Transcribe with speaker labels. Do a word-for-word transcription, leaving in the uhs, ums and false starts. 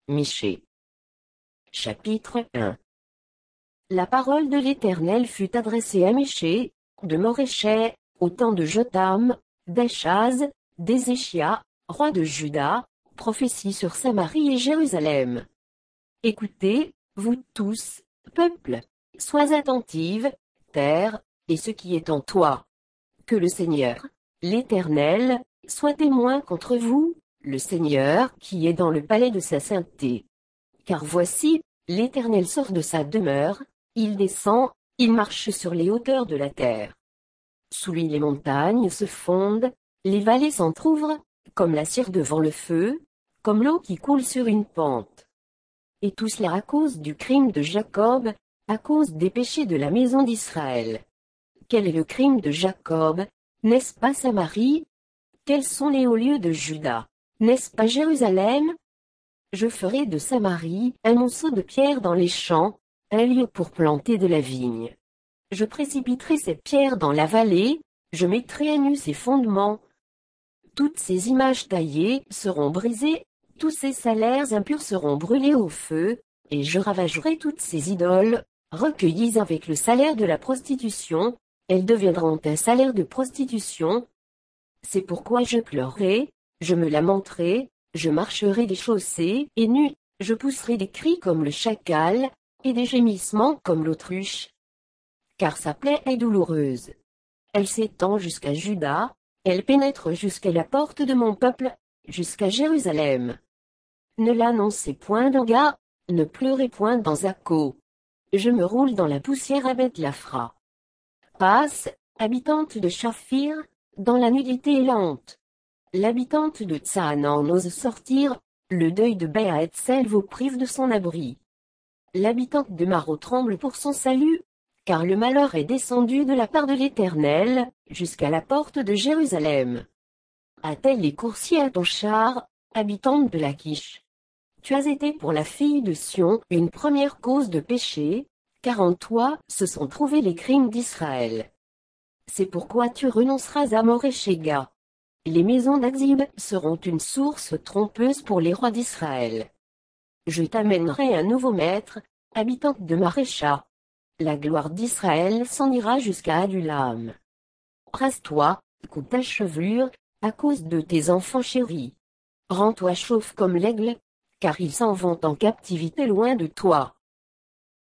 Speaker 1: Michée. Chapitre un. La parole de l'Éternel fut adressée à Michée, de Moréchai, au temps de Jotham, d'Achaz, d'Ézéchia, roi de Juda, prophétie sur Samarie et Jérusalem. Écoutez, vous tous, peuple, sois attentive, terre, et ce qui est en toi. Que le Seigneur, l'Éternel, soit témoin contre vous, le Seigneur qui est dans le palais de sa sainteté. Car voici, l'Éternel sort de sa demeure, il descend, il marche sur les hauteurs de la terre. Sous lui les montagnes se fondent, les vallées s'entr'ouvrent, comme la cire devant le feu, comme l'eau qui coule sur une pente. Et tout cela à cause du crime de Jacob, à cause des péchés de la maison d'Israël. Quel est le crime de Jacob, n'est-ce pas Samarie? Quels sont les hauts lieux de Juda, n'est-ce pas Jérusalem? Je ferai de Samarie un monceau de pierres dans les champs, un lieu pour planter de la vigne. Je précipiterai ces pierres dans la vallée, je mettrai à nu ses fondements. Toutes ces images taillées seront brisées, tous ces salaires impurs seront brûlés au feu, et je ravagerai toutes ces idoles, recueillies avec le salaire de la prostitution, elles deviendront un salaire de prostitution. C'est pourquoi je pleurerai, je me lamenterai, je marcherai des chaussées et nu, je pousserai des cris comme le chacal, et des gémissements comme l'autruche. Car sa plaie est douloureuse. Elle s'étend jusqu'à Juda, elle pénètre jusqu'à la porte de mon peuple, jusqu'à Jérusalem. Ne l'annoncez point dans Ga, ne pleurez point dans Zako. Je me roule dans la poussière à Beth-Lafra. Passe, habitante de Shaphir, dans la nudité et la honte. L'habitante de Tsaanan n'ose sortir, le deuil de Béaetsel vous prive de son abri. L'habitante de Maro tremble pour son salut, car le malheur est descendu de la part de l'Éternel, jusqu'à la porte de Jérusalem. A-t-elle les coursiers à ton char, habitante de Lachish? Tu as été pour la fille de Sion une première cause de péché, car en toi se sont trouvés les crimes d'Israël. C'est pourquoi tu renonceras à Moréchéga. Les maisons d'Axib seront une source trompeuse pour les rois d'Israël. Je t'amènerai un nouveau maître, habitante de Marécha. La gloire d'Israël s'en ira jusqu'à Adulam. Rase-toi, coupe ta chevelure, à cause de tes enfants chéris. Rends-toi chauve comme l'aigle, car ils s'en vont en captivité loin de toi.